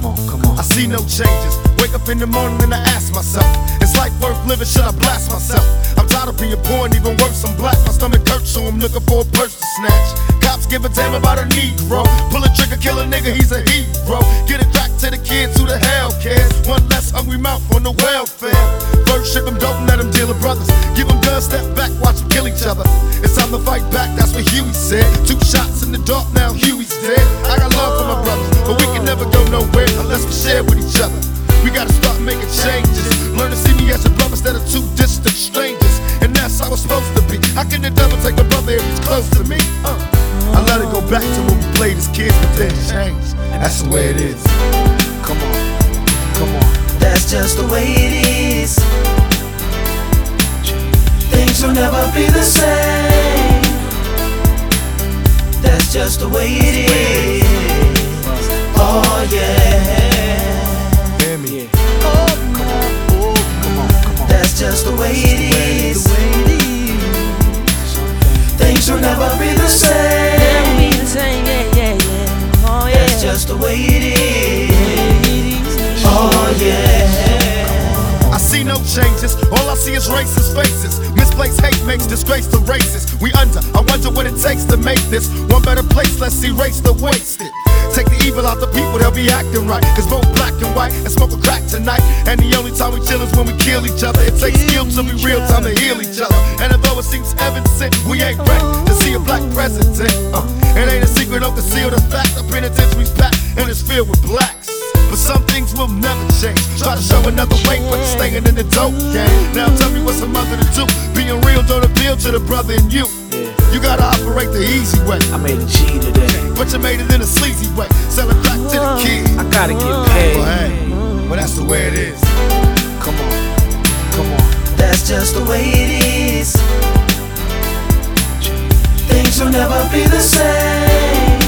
I see no changes. Wake up in the morning and I ask myself, is life worth living? Should I blast myself? I'm tired of being poor and even worse, I'm black. My stomach hurts, so I'm looking for a purse to snatch. Cops give a damn about a Negro. Pull a trigger, kill a nigga, he's a hero. Get it back to the kids who the hell cares. One less hungry mouth on the welfare. First ship them, don't let them deal with brothers. Give them guns, step back, watch them kill each other. It's time to fight back, that's what Huey said. 2 shots in the dark, now Huey's dead. I got love for my brothers, but we can never go nowhere unless we share with each other. We gotta start making changes. Learn to see me as a brother instead of 2 distant strangers. And that's how it's supposed to be. How can the devil take a brother if he's close to me? I let it go back to when we played as kids, but then changed. That's the way it is. Come on. That's just the way it is. Things will never be the same. That's just the way it is. Oh yeah. Hear me. That's just the way it is. Things will never be the same. That's just the way it is. Oh yeah. I see no changes, all I see is racist faces. Misplaced hate makes disgrace to races. We under, I wonder what it takes to make this one better place. Let's erase the wasted. Take the evil out the people, they'll be acting right. Cause both black and white and smoke a crack tonight. And the only time we chill is when we kill each other. It takes skill to be real time to heal each other. And although it seems evident, we ain't ready to see a black president. It ain't a secret, don't conceal the fact. The penitentiary's packed and it's filled with blacks. But some things will never change. Try to show another way, but you're staying in the dope game. Now tell me what's a mother to do. Being real don't appeal to the brother in you. You gotta operate the easy way. I made a G today, but you made it in a sleazy way. Sell it back to the kid. I gotta get paid. Well, hey, well that's the way it is. Come on. That's just the way it is. Things will never be the same.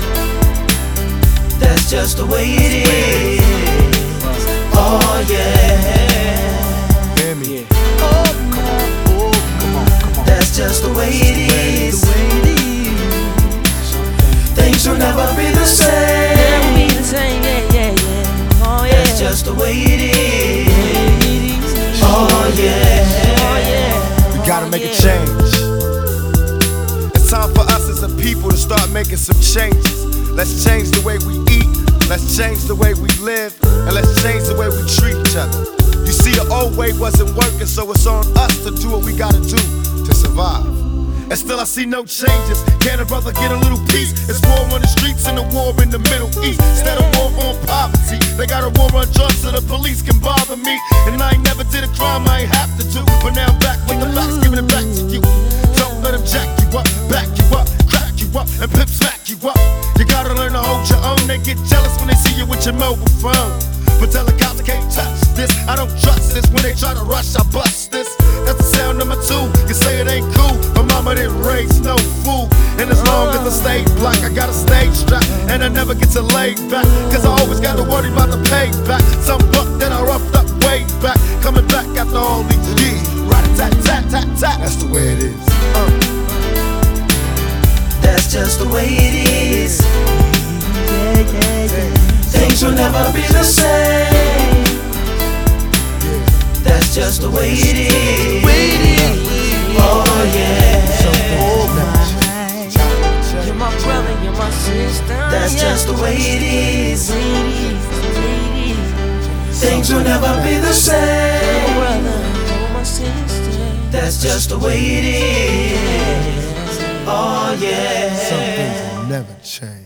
That's just the way it is. Oh yeah. Hear me. That's just the way it is. Things will never be the same. That's just the way it is. Oh yeah. We gotta make a change. It's time for us as a people to start making some changes. Let's change the way we eat, let's change the way we live, and let's change the way we treat each other. You see, the old way wasn't working, so it's on us to do what we gotta do to survive. And still I see no changes. Can a brother get a little peace? It's war on the streets and a war in the Middle East. Instead of war on poverty, they got a war on drugs so the police can bother me. And I ain't never did a crime I ain't have to do, but now I'm back with the facts, giving it back to you. Don't let them jack you up, back you up, crack you up, and pimp smack you up. You gotta learn to hold your own. They get jealous when they see you with your mobile phone. But tell the cops I can't touch this. I don't trust this. When they try to rush, I bust this. That's the sound number 2. You say it ain't cool. My mama didn't raise no fool. And as long as I stay black, I got a stage strap. And I never get to lay back. Cause I always gotta worry about the payback. Some buck that I roughed up way back. Coming back after all these years. Rat-a-tat-tat-tat-tat. That's the way it is. That's just the way it is. Things will never be the same. That's just the way it is. Oh yeah. You're my brother, you're my sister. That's just the way it is. Things will never be the same. That's just the way it is. Oh yeah. Some things will never change.